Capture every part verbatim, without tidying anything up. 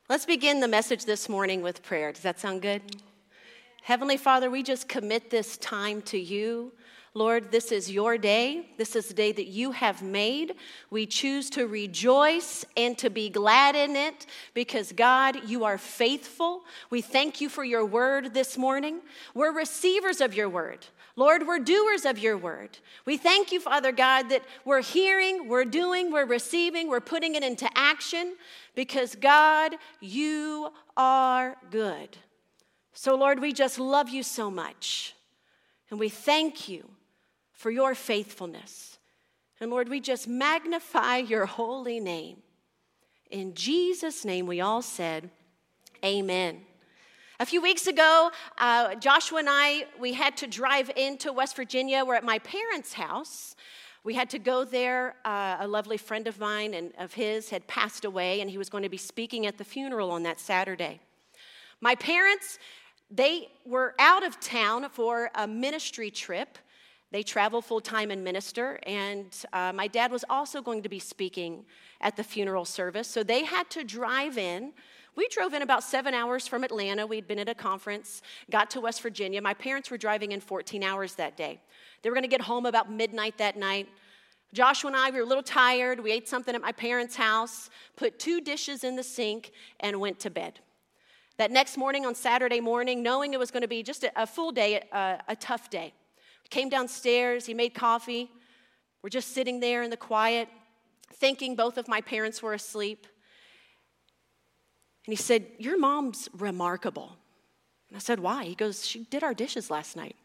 Let's begin the message this morning with prayer. Does that sound good? Heavenly Father, we just commit this time to you. Lord, this is your day. This is the day that you have made. We choose to rejoice and to be glad in it because, God, you are faithful. We thank you for your word this morning. We're receivers of your word. Lord, we're doers of your word. We thank you, Father God, that we're hearing, we're doing, we're receiving, we're putting it into action because, God, you are good. So, Lord, we just love you so much, and we thank you for your faithfulness. And, Lord, we just magnify your holy name. In Jesus' name, we all said, amen. A few weeks ago, uh, Joshua and I, we had to drive into West Virginia. We're at my parents' house. We had to go there. Uh, a lovely friend of mine and of his had passed away, and he was going to be speaking at the funeral on that Saturday. My parents, they were out of town for a ministry trip. They travel full-time and minister, and uh, my dad was also going to be speaking at the funeral service, so they had to drive in. We drove in about seven hours from Atlanta. We'd been at a conference, got to West Virginia. My parents were driving in fourteen hours that day. They were going to get home about midnight that night. Joshua and I, we were a little tired. We ate something at my parents' house, put two dishes in the sink, and went to bed. That next morning, on Saturday morning, knowing it was going to be just a, a full day, a, a tough day, we came downstairs. He made coffee. We're just sitting there in the quiet, thinking both of my parents were asleep. And he said, "Your mom's remarkable." And I said, "Why?" He goes, "She did our dishes last night."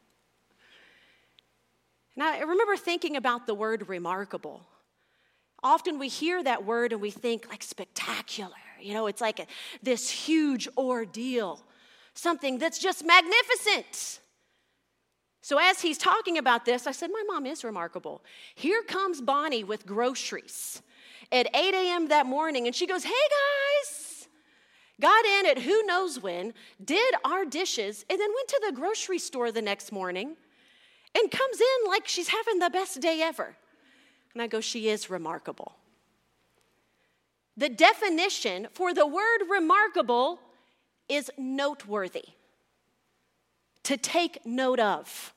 And I remember thinking about the word remarkable. Often we hear that word and we think like spectacular. You know, it's like a, this huge ordeal, something that's just magnificent. So as he's talking about this, I said, "My mom is remarkable." Here comes Bonnie with groceries at eight a.m. that morning, and she goes, "Hey, guys." Got in at who knows when, did our dishes, and then went to the grocery store the next morning and comes in like she's having the best day ever. And I go, "She is remarkable." The definition for the word remarkable is noteworthy, to take note of.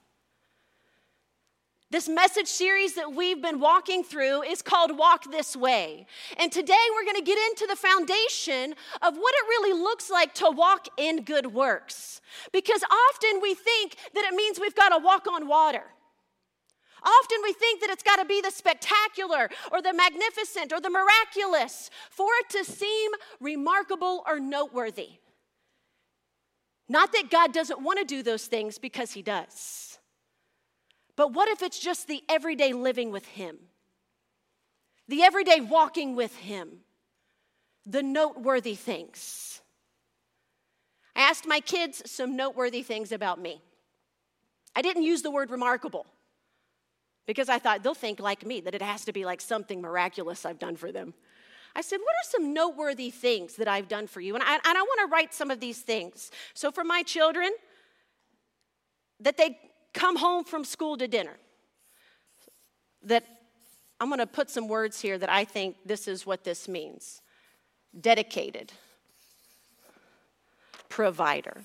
This message series that we've been walking through is called Walk This Way. And today we're going to get into the foundation of what it really looks like to walk in good works. Because often we think that it means we've got to walk on water. Often we think that it's got to be the spectacular or the magnificent or the miraculous for it to seem remarkable or noteworthy. Not that God doesn't want to do those things, because he does. But what if it's just the everyday living with him? The everyday walking with him? The noteworthy things? I asked my kids some noteworthy things about me. I didn't use the word remarkable because I thought they'll think like me, that it has to be like something miraculous I've done for them. I said, "What are some noteworthy things that I've done for you?" And I, and I want to write some of these things. So for my children, that they come home from school to dinner. That I'm going to put some words here that I think this is what this means. Dedicated. Provider.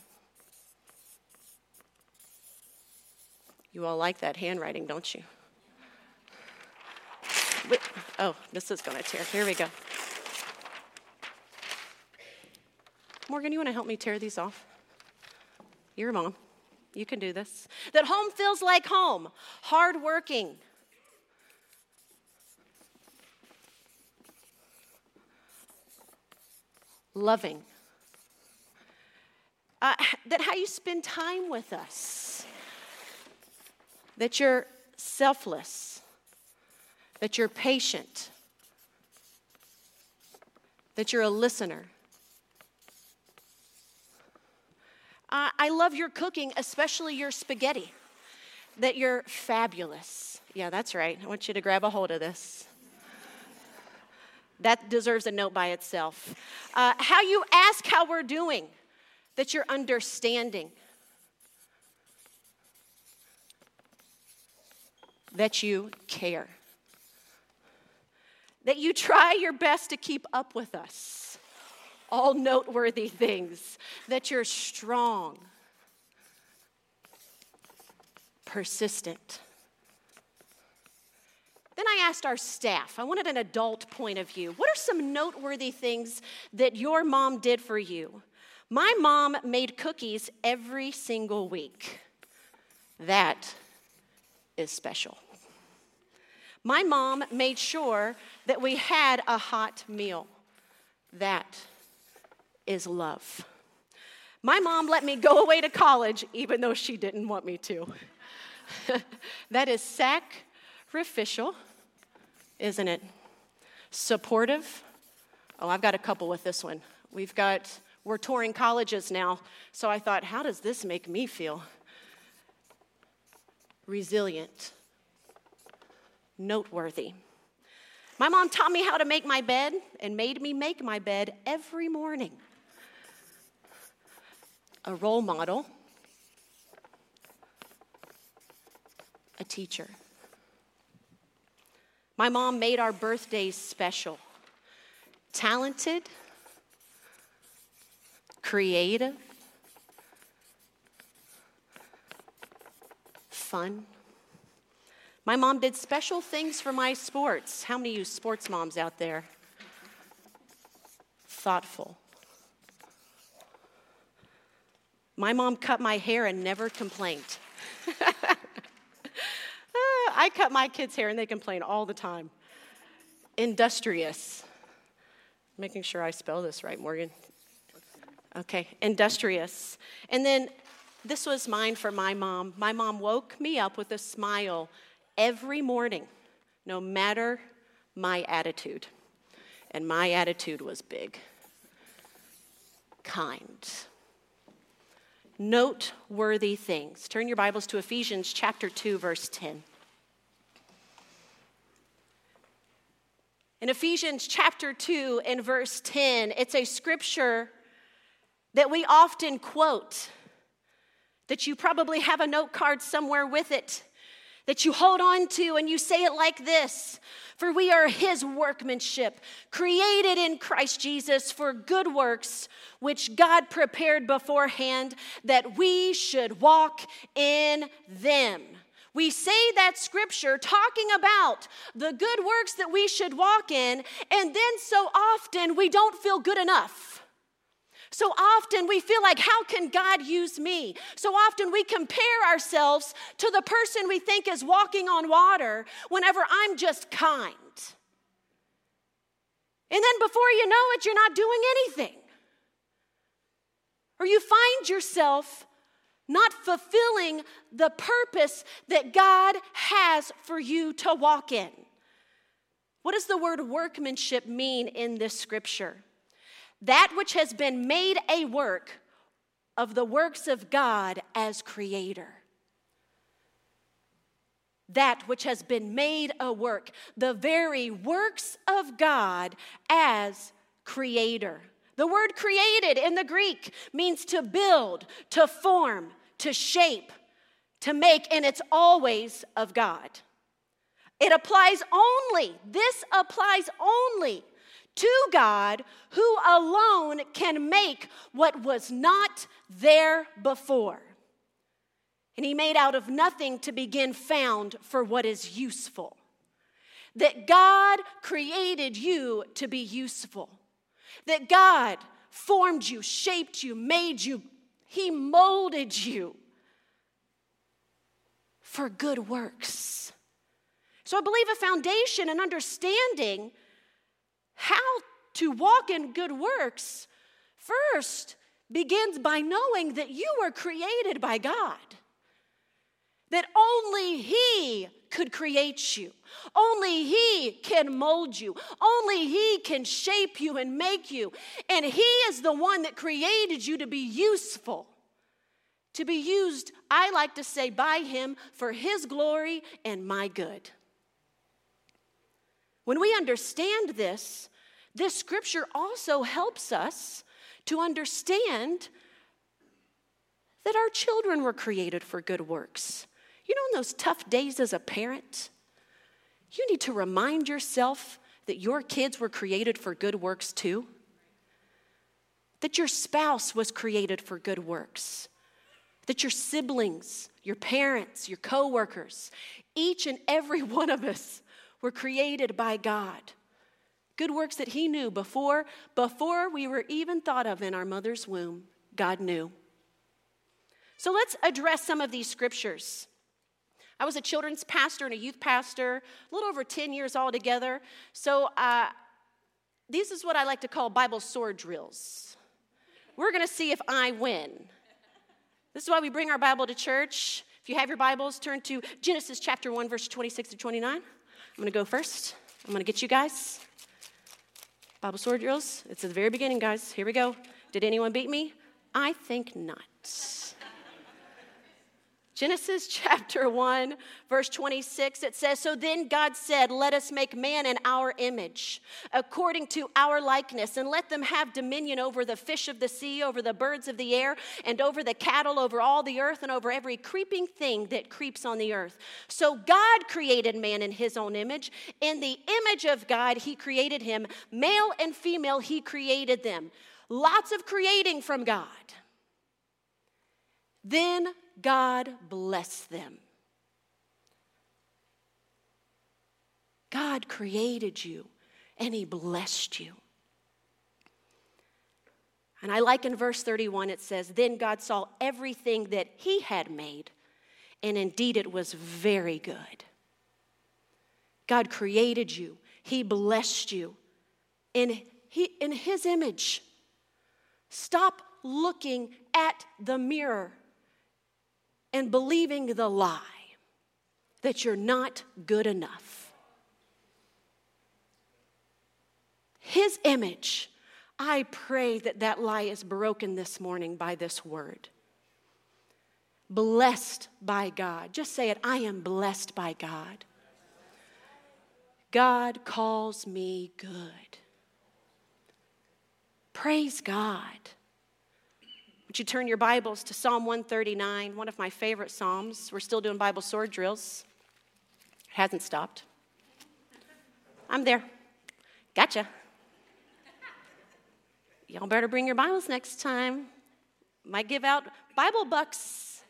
You all like that handwriting, don't you? Wait, oh, this is going to tear. Here we go. Morgan, you want to help me tear these off? You're a mom. You can do this. That home feels like home. Hardworking. Loving. Uh, that how you spend time with us. That you're selfless. That you're patient. That you're a listener. Uh, I love your cooking, especially your spaghetti. That you're fabulous. Yeah, that's right. I want you to grab a hold of this. That deserves a note by itself. Uh, how you ask how we're doing. That you're understanding. That you care. That you try your best to keep up with us. all noteworthy things, that you're strong, persistent. Then I asked our staff, I wanted an adult point of view. What are some noteworthy things that your mom did for you? My mom made cookies every single week. That is special. My mom made sure that we had a hot meal. That is love. My mom let me go away to college even though she didn't want me to. That is sacrificial, isn't it? Supportive. Oh, I've got a couple with this one. We've got, we're touring colleges now, so I thought, how does this make me feel? Resilient. Noteworthy. My mom taught me how to make my bed and made me make my bed every morning. A role model. A teacher. My mom made our birthdays special. Talented. Creative. Fun. My mom did special things for my sports. How many of you sports moms out there? Thoughtful. My mom cut my hair and never complained. I cut my kids' hair and they complain all the time. Industrious. Making sure I spell this right, Morgan. Okay, industrious. And then this was mine for my mom. My mom woke me up with a smile every morning, no matter my attitude. And my attitude was big. Kind. Noteworthy things. Turn your Bibles to Ephesians chapter two, verse ten. In Ephesians chapter two and verse ten, it's a scripture that we often quote, that you probably have a note card somewhere with it, that you hold on to and you say it like this: for we are his workmanship, created in Christ Jesus for good works, which God prepared beforehand that we should walk in them. We say that scripture talking about the good works that we should walk in, and then so often we don't feel good enough. So often we feel like, how can God use me? So often we compare ourselves to the person we think is walking on water whenever I'm just kind. And then before you know it, you're not doing anything. Or you find yourself not fulfilling the purpose that God has for you to walk in. What does the word workmanship mean in this scripture? That which has been made a work of the works of God as creator. That which has been made a work, the very works of God as creator. The word created in the Greek means to build, to form, to shape, to make, and it's always of God. It applies only, this applies only to God, who alone can make what was not there before. And he made out of nothing to begin found for what is useful. That God created you to be useful. That God formed you, shaped you, made you. He molded you for good works. So I believe a foundation and understanding how to walk in good works first begins by knowing that you were created by God. That only he could create you. Only he can mold you. Only he can shape you and make you. And he is the one that created you to be useful. To be used, I like to say, by him for his glory and my good. When we understand this, this scripture also helps us to understand that our children were created for good works. You know, in those tough days as a parent, you need to remind yourself that your kids were created for good works too. that your spouse was created for good works, that your siblings, your parents, your coworkers, each and every one of us were created by God. Good works that he knew before, before we were even thought of in our mother's womb. God knew. So let's address some of these scriptures. I was a children's pastor and a youth pastor, a little over ten years altogether. So uh, this is what I like to call Bible sword drills. We're going to see if I win. This is why we bring our Bible to church. If you have your Bibles, turn to Genesis chapter one, verse twenty-six to twenty-nine. I'm going to go first. I'm going to get you guys. Bible sword drills. It's at the very beginning, guys. Here we go. Did anyone beat me? I think not. Genesis chapter one, verse twenty-six, it says, "So then God said, let us make man in our image, according to our likeness, and let them have dominion over the fish of the sea, over the birds of the air, and over the cattle, over all the earth, and over every creeping thing that creeps on the earth." So God created man in his own image. In the image of God, he created him. Male and female, he created them. Lots of creating from God. Then God blessed them. God created you and he blessed you. And I like in verse thirty-one, it says, "Then God saw everything that he had made, and indeed it was very good." God created you. He blessed you in, he, in his image. Stop looking at the mirror and believing the lie that you're not good enough. His image, I pray that that lie is broken this morning by this word. Blessed by God. Just say it, I am blessed by God. God calls me good. Praise God. Would you turn your Bibles to Psalm one thirty-nine, one of my favorite Psalms. We're still doing Bible sword drills. It hasn't stopped. I'm there. Gotcha. Y'all better bring your Bibles next time. Might give out Bible bucks.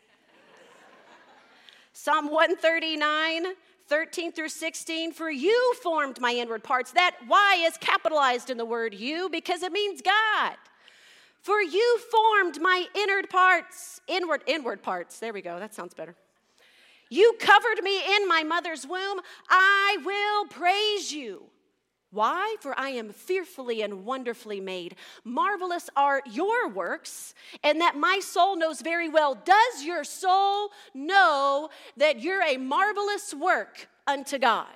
Psalm one thirty-nine, thirteen through sixteen. "For you formed my inward parts." That Y is capitalized in the word you because it means God. "For you formed my inward parts, inward, inward parts." There we go. That sounds better. "You covered me in my mother's womb. I will praise you." Why? "For I am fearfully and wonderfully made. Marvelous are your works, and that my soul knows very well." Does your soul know that you're a marvelous work unto God?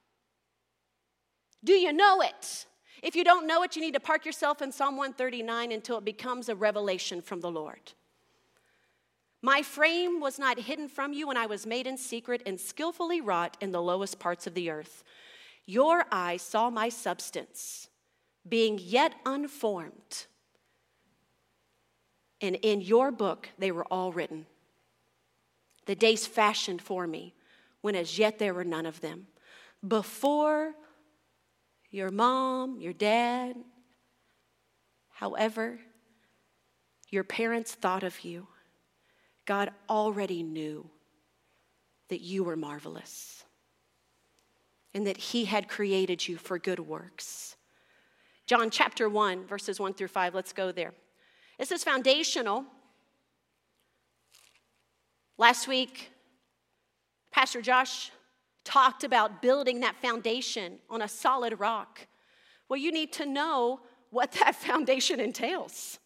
Do you know it? If you don't know it, you need to park yourself in Psalm one thirty-nine until it becomes a revelation from the Lord. "My frame was not hidden from you when I was made in secret and skillfully wrought in the lowest parts of the earth. Your eyes saw my substance, being yet unformed. And in your book they were all written. The days fashioned for me, when as yet there were none of them. Before your mom, your dad, however, your parents thought of you, God already knew that you were marvelous and that he had created you for good works." John chapter one, verses one through five. Let's go there. This is foundational. Last week, Pastor Josh talked about building that foundation on a solid rock. Well, you need to know what that foundation entails.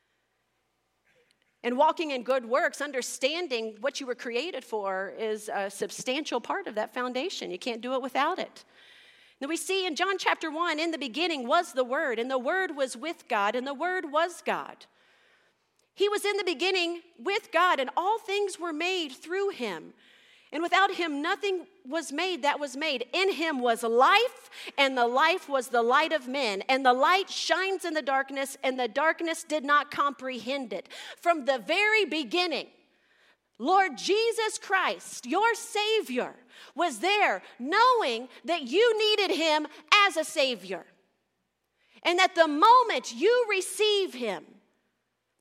And walking in good works, understanding what you were created for, is a substantial part of that foundation. You can't do it without it. Then we see in John chapter one, "In the beginning was the Word, and the Word was with God, and the Word was God." He was in the beginning with God, and all things were made through him. And without him, nothing was made that was made. In him was life, and the life was the light of men. And the light shines in the darkness, and the darkness did not comprehend it. From the very beginning, Lord Jesus Christ, your Savior, was there knowing that you needed him as a Savior. And that the moment you receive him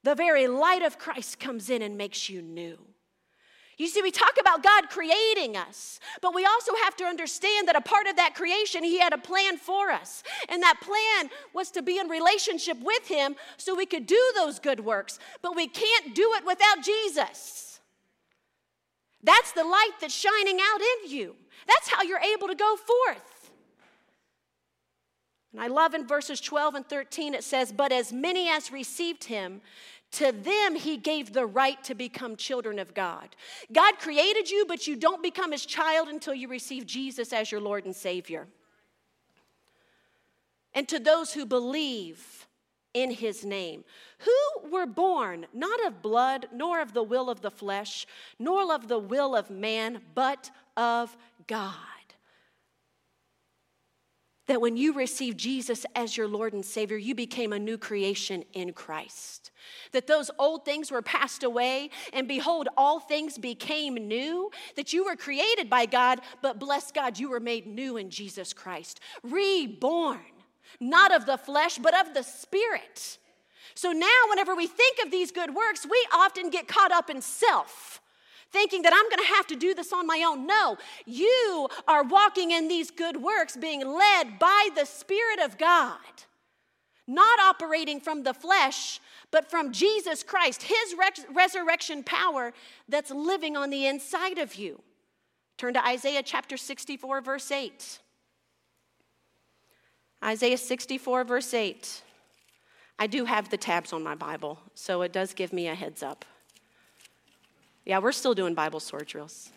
the very light of Christ comes in and makes you new. You see, we talk about God creating us, but we also have to understand that a part of that creation, he had a plan for us. And that plan was to be in relationship with him so we could do those good works. But we can't do it without Jesus. That's the light that's shining out in you. That's how you're able to go forth. And I love in verses twelve and thirteen, it says, but as many as received him, to them he gave the right to become children of God. God created you, but you don't become his child until you receive Jesus as your Lord and Savior. And to those who believe in his name, who were born not of blood, nor of the will of the flesh, nor of the will of man, but of God. That when you received Jesus as your Lord and Savior, you became a new creation in Christ. That those old things were passed away, and behold, all things became new. That you were created by God, but bless God, you were made new in Jesus Christ. Reborn, not of the flesh, but of the Spirit. So now whenever we think of these good works, we often get caught up in self, thinking that I'm going to have to do this on my own. No, you are walking in these good works being led by the Spirit of God, not operating from the flesh, but from Jesus Christ, his res- resurrection power that's living on the inside of you. Turn to Isaiah chapter sixty-four, verse eight. Isaiah sixty-four, verse eight. I do have the tabs on my Bible, so it does give me a heads up. Yeah, we're still doing Bible sword drills.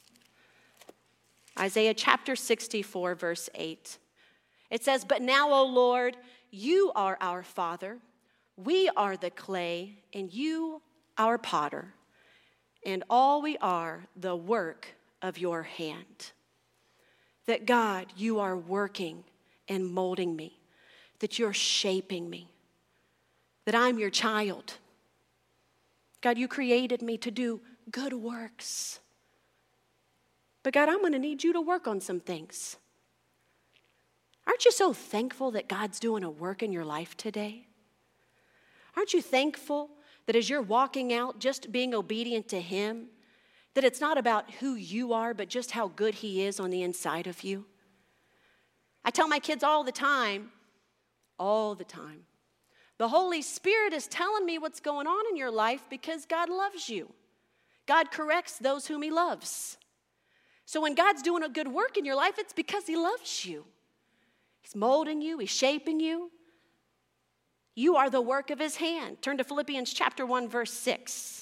Isaiah chapter sixty-four, verse eight. It says, but now, O Lord, you are our Father. We are the clay, and you our potter. And all we are, the work of your hand. That God, you are working and molding me. That you're shaping me. That I'm your child. God, you created me to do good works. But God, I'm going to need you to work on some things. Aren't you so thankful that God's doing a work in your life today? Aren't you thankful that as you're walking out, just being obedient to him, that it's not about who you are, but just how good he is on the inside of you? I tell my kids all the time, all the time, the Holy Spirit is telling me what's going on in your life because God loves you. God corrects those whom he loves. So when God's doing a good work in your life, it's because he loves you. He's molding you. He's shaping you. You are the work of his hand. Turn to Philippians chapter one, verse six.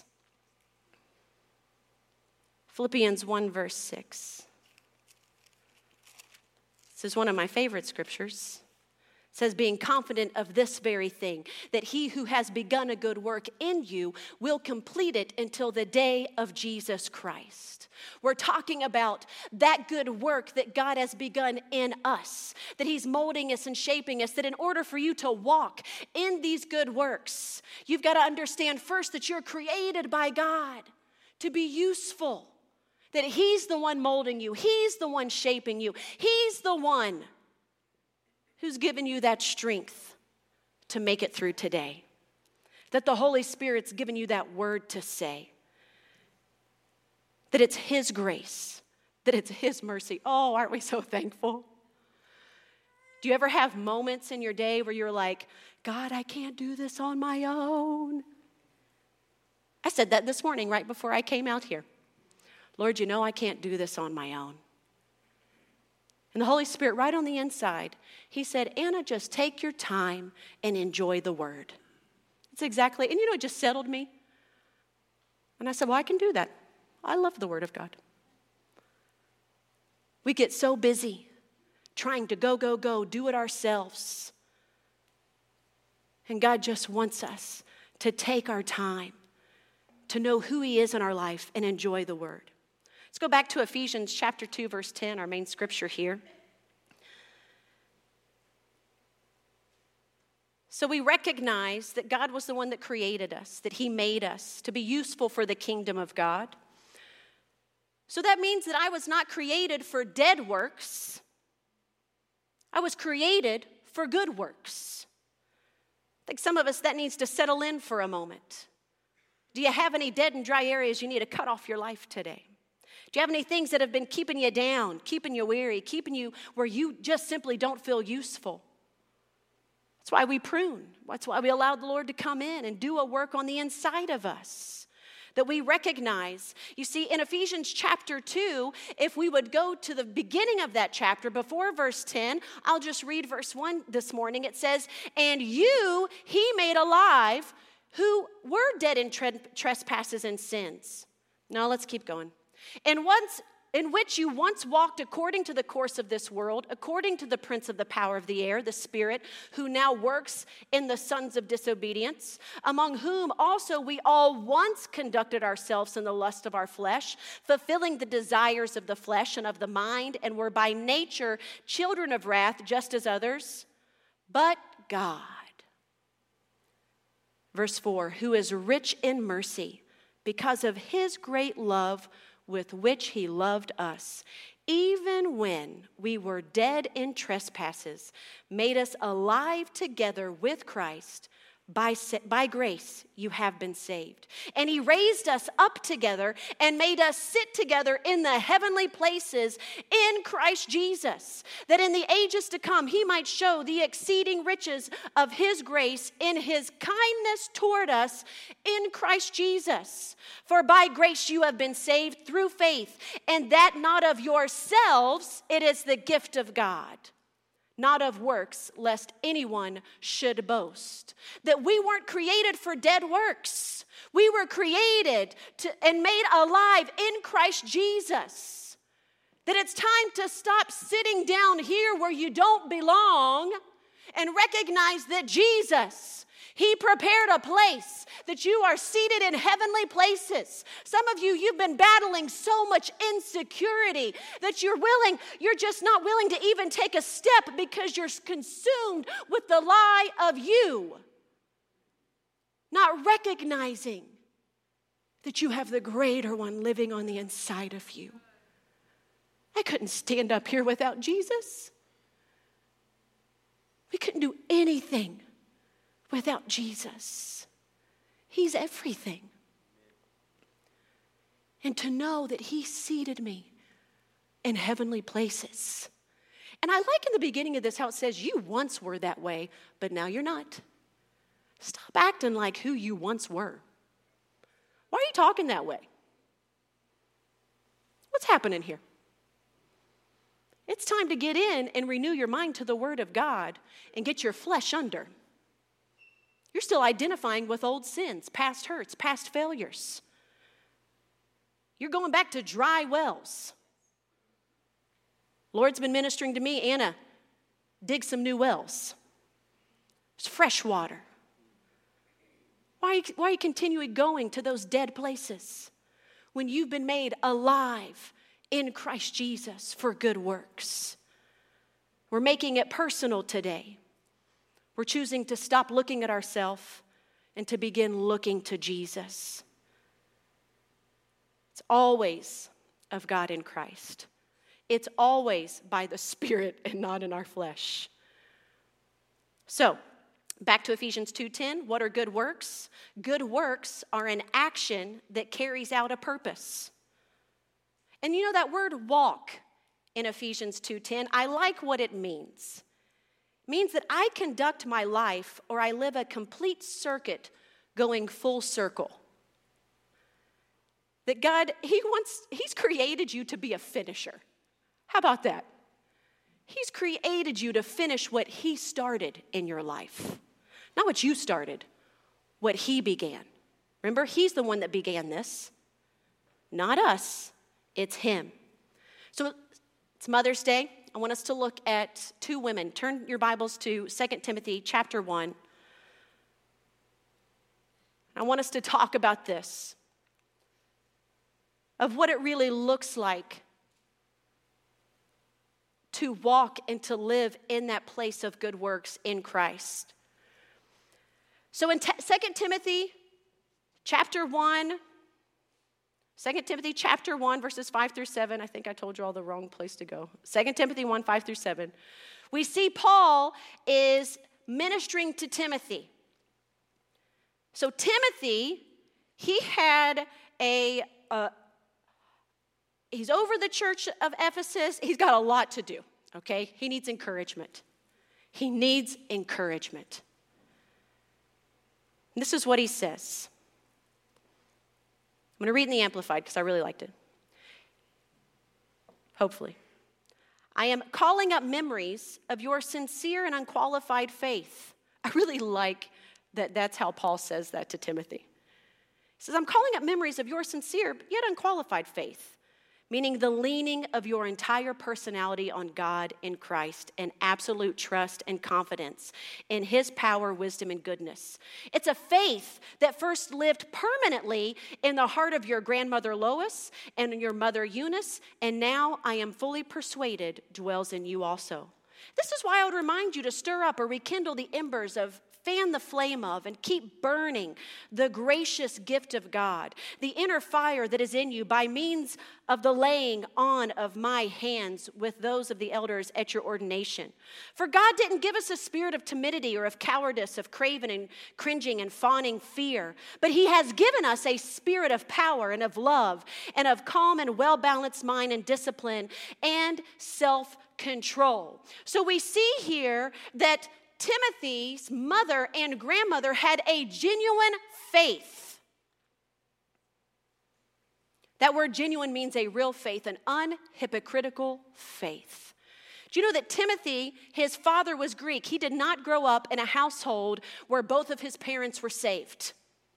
Philippians one, verse six. This is one of my favorite scriptures. It says, being confident of this very thing, that he who has begun a good work in you will complete it until the day of Jesus Christ. We're talking about that good work that God has begun in us, that he's molding us and shaping us, that in order for you to walk in these good works, you've got to understand first that you're created by God to be useful, that he's the one molding you, he's the one shaping you, he's the one who's given you that strength to make it through today. That the Holy Spirit's given you that word to say. That it's his grace. That it's his mercy. Oh, aren't we so thankful? Do you ever have moments in your day where you're like, God, I can't do this on my own? I said that this morning right before I came out here. Lord, you know I can't do this on my own. And the Holy Spirit, right on the inside, he said, Anna, just take your time and enjoy the word. It's exactly, and you know, it just settled me. And I said, well, I can do that. I love the word of God. We get so busy trying to go, go, go, do it ourselves. And God just wants us to take our time to know who he is in our life and enjoy the word. Let's go back to Ephesians chapter two, verse ten, our main scripture here. So we recognize that God was the one that created us, that he made us to be useful for the kingdom of God. So that means that I was not created for dead works. I was created for good works. think some of us, that needs to settle in for a moment. Do you have any dead and dry areas you need to cut off your life today? Do you have any things that have been keeping you down, keeping you weary, keeping you where you just simply don't feel useful? That's why we prune. That's why we allow the Lord to come in and do a work on the inside of us that we recognize. You see, in Ephesians chapter two, if we would go to the beginning of that chapter before verse ten, I'll just read verse one this morning. It says, "And you he made alive who were dead in tre- trespasses and sins." Now let's keep going. "And once in which you once walked according to the course of this world, according to the prince of the power of the air, the spirit, who now works in the sons of disobedience, among whom also we all once conducted ourselves in the lust of our flesh, fulfilling the desires of the flesh and of the mind, and were by nature children of wrath, just as others. But God," verse four, "who is rich in mercy, because of his great love with which he loved us, even when we were dead in trespasses, made us alive together with Christ. By, by grace you have been saved. And he raised us up together and made us sit together in the heavenly places in Christ Jesus, that in the ages to come he might show the exceeding riches of his grace in his kindness toward us in Christ Jesus. For by grace you have been saved through faith, and that not of yourselves, it is the gift of God. Not of works, lest anyone should boast." That we weren't created for dead works. We were created to, and made alive in Christ Jesus. That it's time to stop sitting down here where you don't belong and recognize that Jesus, he prepared a place that you are seated in heavenly places. Some of you, you've been battling so much insecurity that you're willing, you're just not willing to even take a step because you're consumed with the lie of you. Not recognizing that you have the greater one living on the inside of you. I couldn't stand up here without Jesus. We couldn't do anything without Jesus. He's everything. And to know that he seated me in heavenly places. And I like in the beginning of this how it says, you once were that way, but now you're not. Stop acting like who you once were. Why are you talking that way? What's happening here? It's time to get in and renew your mind to the Word of God and get your flesh under. You're still identifying with old sins, past hurts, past failures. You're going back to dry wells. Lord's been ministering to me, Anna, dig some new wells. There's fresh water. Why are you, why are you continuing going to those dead places when you've been made alive in Christ Jesus for good works? We're making it personal today. We're choosing to stop looking at ourselves and to begin looking to Jesus. It's always of God in Christ. It's always by the Spirit and not in our flesh. So, back to Ephesians two ten. What are good works? Good works are an action that carries out a purpose. And you know that word walk in Ephesians two ten, I like what it means. It means that I conduct my life or I live a complete circuit going full circle. That God, he wants, he's created you to be a finisher. How about that? He's created you to finish what he started in your life. Not what you started, what he began. Remember, he's the one that began this. Not us, it's him. So it's Mother's Day. I want us to look at two women. Turn your Bibles to Second Timothy chapter one. I want us to talk about this, of what it really looks like to walk and to live in that place of good works in Christ. So in Second Timothy chapter one, Second Timothy chapter one, verses five through seven. I think I told you all the wrong place to go. Second Timothy one, five through seven. We see Paul is ministering to Timothy. So Timothy, he had a, uh, he's over the church of Ephesus. He's got a lot to do, okay? He needs encouragement. He needs encouragement. And this is what he says. I'm going to read in the Amplified because I really liked it. Hopefully. I am calling up memories of your sincere and unqualified faith. I really like that that's how Paul says that to Timothy. He says, I'm calling up memories of your sincere yet unqualified faith, meaning the leaning of your entire personality on God in Christ and absolute trust and confidence in his power, wisdom, and goodness. It's a faith that first lived permanently in the heart of your grandmother Lois and your mother Eunice, and now I am fully persuaded dwells in you also. This is why I would remind you to stir up or rekindle the embers of fan the flame of and keep burning the gracious gift of God, the inner fire that is in you by means of the laying on of my hands with those of the elders at your ordination. For God didn't give us a spirit of timidity or of cowardice, of craven and cringing and fawning fear, but he has given us a spirit of power and of love and of calm and well-balanced mind and discipline and self-control. So we see here that Timothy's mother and grandmother had a genuine faith. That word genuine means a real faith, an unhypocritical faith. Do you know that Timothy, his father was Greek? He did not grow up in a household where both of his parents were saved.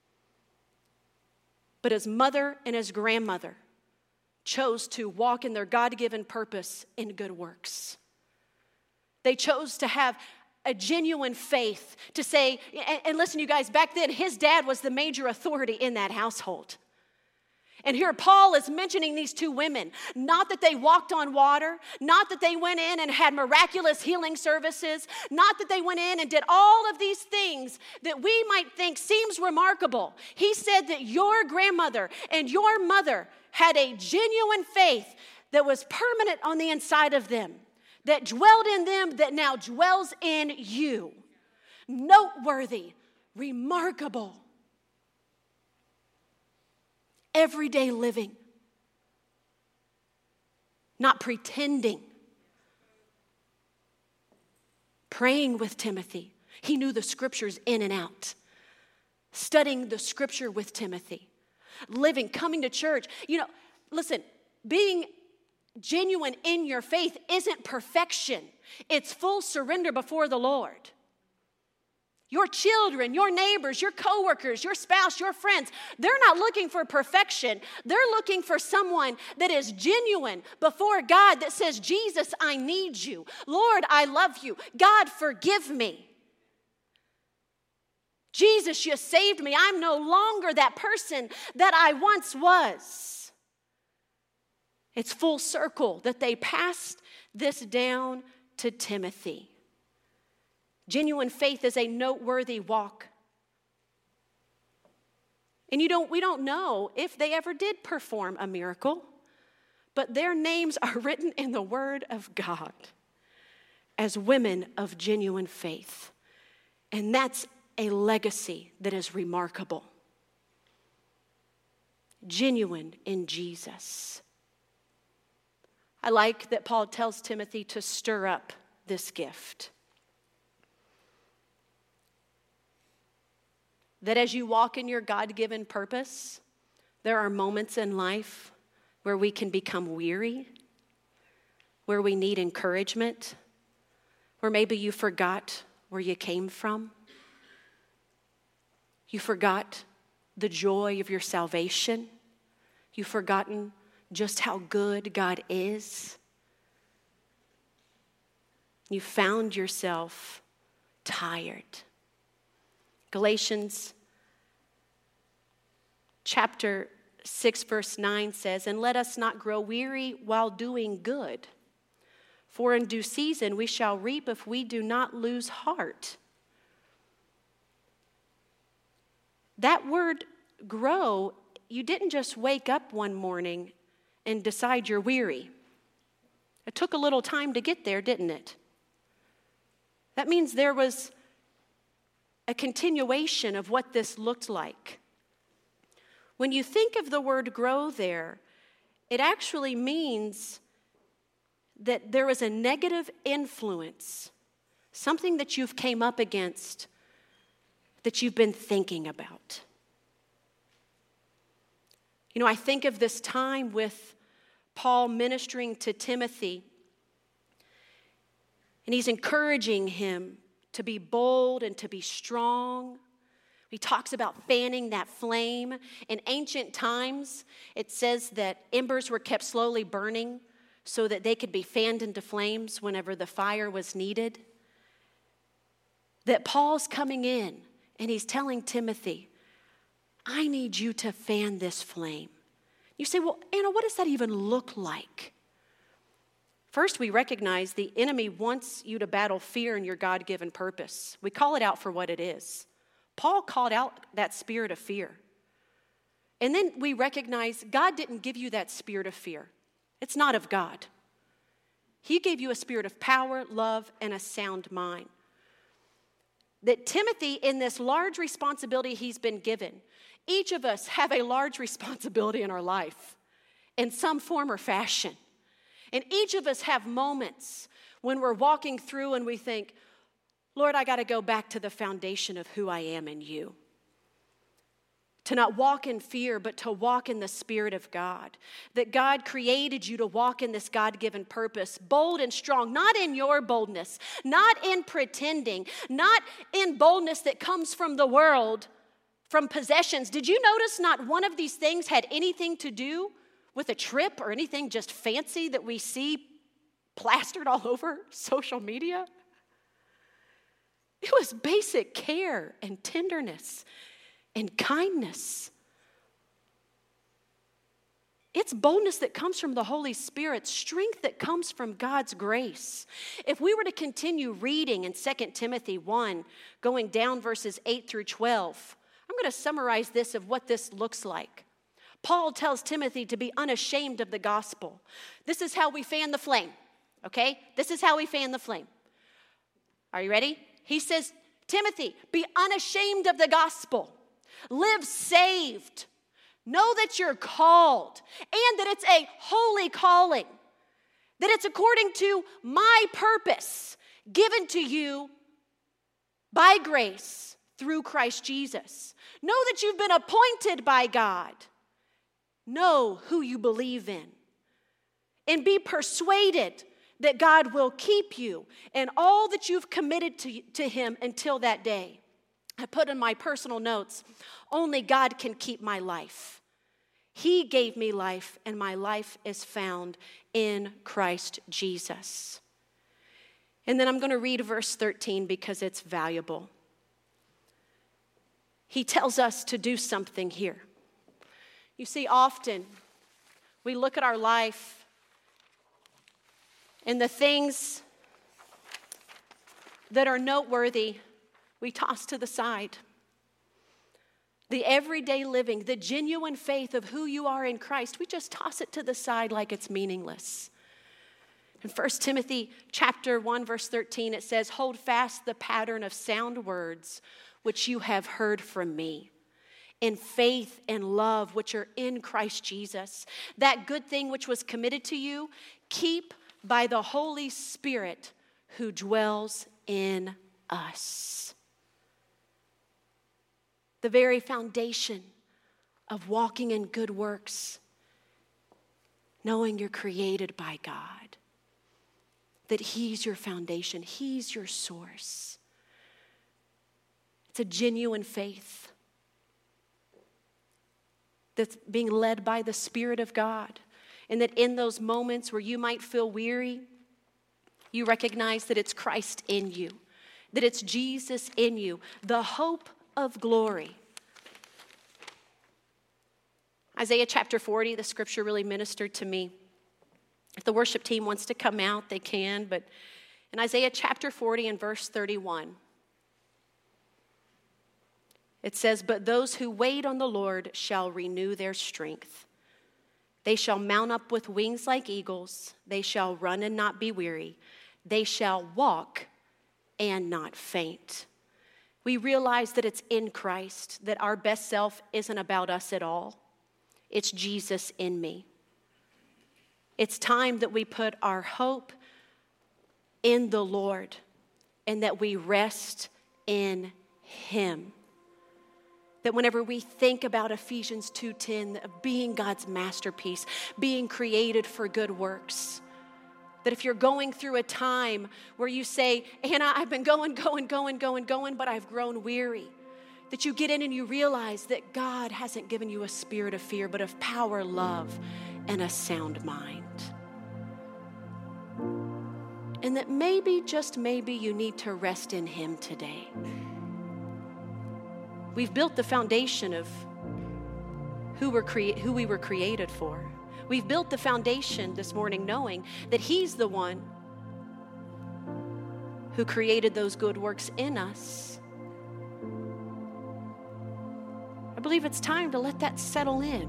But his mother and his grandmother chose to walk in their God-given purpose in good works. They chose to have a genuine faith to say, and, and listen, you guys, back then, his dad was the major authority in that household. And here Paul is mentioning these two women. Not that they walked on water, not that they went in and had miraculous healing services, not that they went in and did all of these things that we might think seems remarkable. He said that your grandmother and your mother had a genuine faith that was permanent on the inside of them, that dwelled in them, that now dwells in you. Noteworthy, remarkable, everyday living, not pretending. Praying with Timothy. He knew the scriptures in and out. Studying the scripture with Timothy. Living, coming to church. You know, listen, being genuine in your faith isn't perfection. It's full surrender before the Lord. Your children, your neighbors, your coworkers, your spouse, your friends, they're not looking for perfection. They're looking for someone that is genuine before God, that says, Jesus, I need you. Lord, I love you. God, forgive me. Jesus, you saved me. I'm no longer that person that I once was. It's full circle that they passed this down to Timothy. Genuine faith is a noteworthy walk. And you don't, we don't know if they ever did perform a miracle, but their names are written in the Word of God as women of genuine faith. And that's a legacy that is remarkable. Genuine in Jesus. I like that Paul tells Timothy to stir up this gift. That as you walk in your God-given purpose, there are moments in life where we can become weary, where we need encouragement, where maybe you forgot where you came from. You forgot the joy of your salvation. You've forgotten just how good God is. You found yourself tired. Galatians chapter six, verse nine says, and let us not grow weary while doing good, for in due season we shall reap if we do not lose heart. That word grow, you didn't just wake up one morning and decide you're weary. It took a little time to get there, didn't it? That means there was a continuation of what this looked like. When you think of the word grow there, it actually means that there was a negative influence, something that you've came up against that you've been thinking about. You know, I think of this time with Paul ministering to Timothy, and he's encouraging him to be bold and to be strong. He talks about fanning that flame. In ancient times, it says that embers were kept slowly burning so that they could be fanned into flames whenever the fire was needed. That Paul's coming in and he's telling Timothy, I need you to fan this flame. You say, well, Anna, what does that even look like? First, we recognize the enemy wants you to battle fear in your God-given purpose. We call it out for what it is. Paul called out that spirit of fear. And then we recognize God didn't give you that spirit of fear. It's not of God. He gave you a spirit of power, love, and a sound mind. That Timothy, in this large responsibility he's been given, each of us have a large responsibility in our life in some form or fashion. And each of us have moments when we're walking through and we think, Lord, I got to go back to the foundation of who I am in you. To not walk in fear, but to walk in the Spirit of God. That God created you to walk in this God-given purpose, bold and strong, not in your boldness, not in pretending, not in boldness that comes from the world, from possessions. Did you notice not one of these things had anything to do with a trip or anything just fancy that we see plastered all over social media? It was basic care and tenderness and kindness. It's boldness that comes from the Holy Spirit, strength that comes from God's grace. If we were to continue reading in Second Timothy one, going down verses eight through twelve, I'm going to summarize this of what this looks like. Paul tells Timothy to be unashamed of the gospel. This is how we fan the flame, okay? This is how we fan the flame. Are you ready? He says, Timothy, be unashamed of the gospel. Live saved. Know that you're called and that it's a holy calling. That it's according to my purpose given to you by grace through Christ Jesus. Know that you've been appointed by God. Know who you believe in. And be persuaded that God will keep you and all that you've committed to, to him until that day. I put in my personal notes, only God can keep my life. He gave me life, and my life is found in Christ Jesus. And then I'm going to read verse thirteen because it's valuable. He tells us to do something here. You see, often we look at our life and the things that are noteworthy, we toss to the side. The everyday living, the genuine faith of who you are in Christ, we just toss it to the side like it's meaningless. In First Timothy chapter one, verse thirteen, it says, hold fast the pattern of sound words which you have heard from me, in faith and love which are in Christ Jesus. That good thing which was committed to you, keep by the Holy Spirit who dwells in us. The very foundation of walking in good works, knowing you're created by God, that he's your foundation, he's your source. It's a genuine faith that's being led by the Spirit of God. And that in those moments where you might feel weary, you recognize that it's Christ in you, that it's Jesus in you, the hope of glory. Isaiah chapter forty, the scripture really ministered to me. If the worship team wants to come out, they can. But in Isaiah chapter forty and verse thirty-one, it says, but those who wait on the Lord shall renew their strength. They shall mount up with wings like eagles. They shall run and not be weary. They shall walk and not faint. We realize that it's in Christ, that our best self isn't about us at all. It's Jesus in me. It's time that we put our hope in the Lord and that we rest in Him. That whenever we think about Ephesians two ten, of being God's masterpiece, being created for good works, that if you're going through a time where you say, Hannah, I've been going, going, going, going, going, but I've grown weary, that you get in and you realize that God hasn't given you a spirit of fear, but of power, love, and a sound mind. And that maybe, just maybe, you need to rest in Him today. We've built the foundation of who we're crea- who we were created for. We've built the foundation this morning knowing that He's the one who created those good works in us. I believe it's time to let that settle in.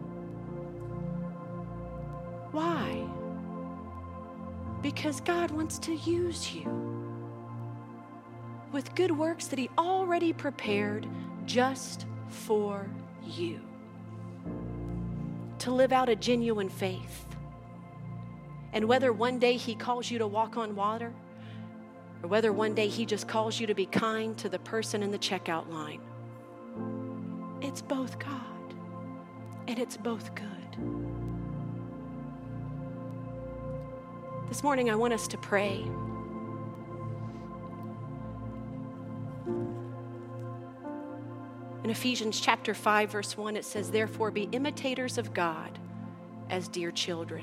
Why? Because God wants to use you with good works that He already prepared just for you. To live out a genuine faith. And whether one day He calls you to walk on water, or whether one day He just calls you to be kind to the person in the checkout line, it's both God and it's both good. This morning I want us to pray. In Ephesians chapter five, verse one, it says, therefore be imitators of God as dear children.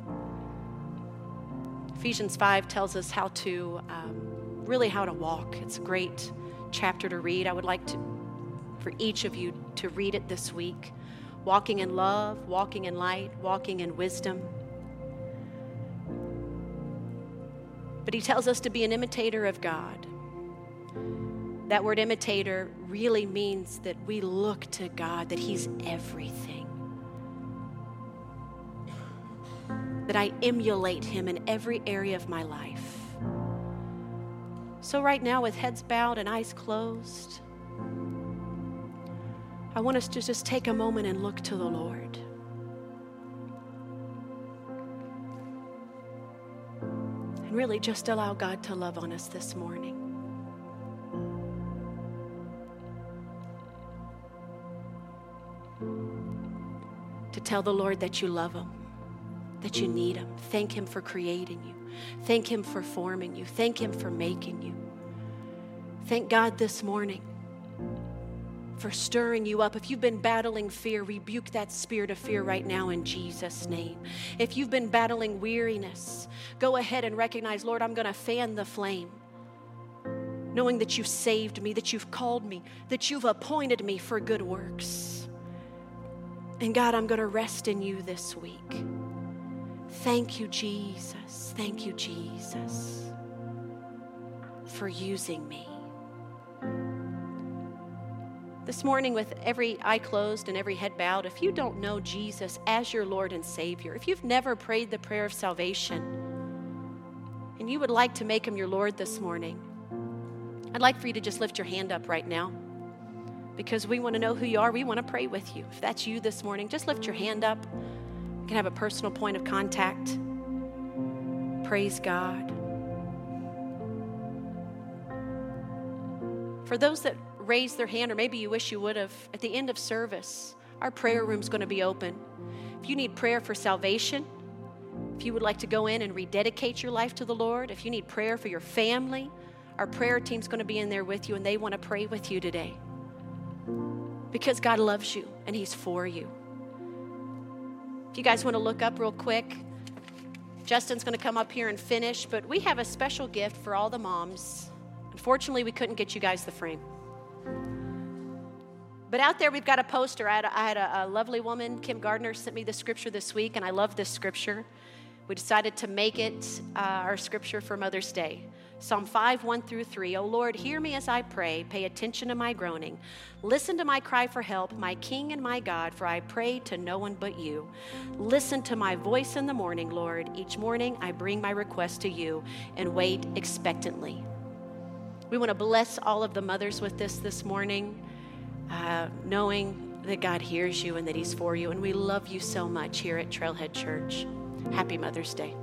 Ephesians five tells us how to, um, really how to walk. It's a great chapter to read. I would like to, for each of you to read it this week. Walking in love, walking in light, walking in wisdom. But he tells us to be an imitator of God. That word imitator really means that we look to God, that He's everything. That I emulate Him in every area of my life. So right now, with heads bowed and eyes closed, I want us to just take a moment and look to the Lord. And really just allow God to love on us this morning. To tell the Lord that you love Him, that you need Him. Thank Him for creating you. Thank Him for forming you. Thank Him for making you. Thank God this morning for stirring you up. If you've been battling fear, rebuke that spirit of fear right now in Jesus' name. If you've been battling weariness, go ahead and recognize, Lord, I'm going to fan the flame, knowing that you've saved me, that you've called me, that you've appointed me for good works. And God, I'm going to rest in you this week. Thank you, Jesus. Thank you, Jesus, for using me. This morning, with every eye closed and every head bowed, if you don't know Jesus as your Lord and Savior, if you've never prayed the prayer of salvation, and you would like to make Him your Lord this morning, I'd like for you to just lift your hand up right now. Because we want to know who you are. We want to pray with you. If that's you this morning, just lift your hand up. You can have a personal point of contact. Praise God. For those that raise their hand, or maybe you wish you would have, at the end of service, our prayer room's going to be open. If you need prayer for salvation, if you would like to go in and rededicate your life to the Lord, if you need prayer for your family, our prayer team's going to be in there with you, and they want to pray with you today. Because God loves you and He's for you. If you guys want to look up real quick, Justin's going to come up here and finish, but we have a special gift for all the moms. Unfortunately, we couldn't get you guys the frame. But out there, we've got a poster. I had a, I had a, a lovely woman, Kim Gardner, sent me the scripture this week, and I love this scripture. We decided to make it uh, our scripture for Mother's Day. Psalm five, one through three. O Lord, hear me as I pray. Pay attention to my groaning. Listen to my cry for help, my King and my God, for I pray to no one but you. Listen to my voice in the morning, Lord. Each morning I bring my request to you and wait expectantly. We want to bless all of the mothers with this this morning, uh, knowing that God hears you and that he's for you. And we love you so much here at Trailhead Church. Happy Mother's Day.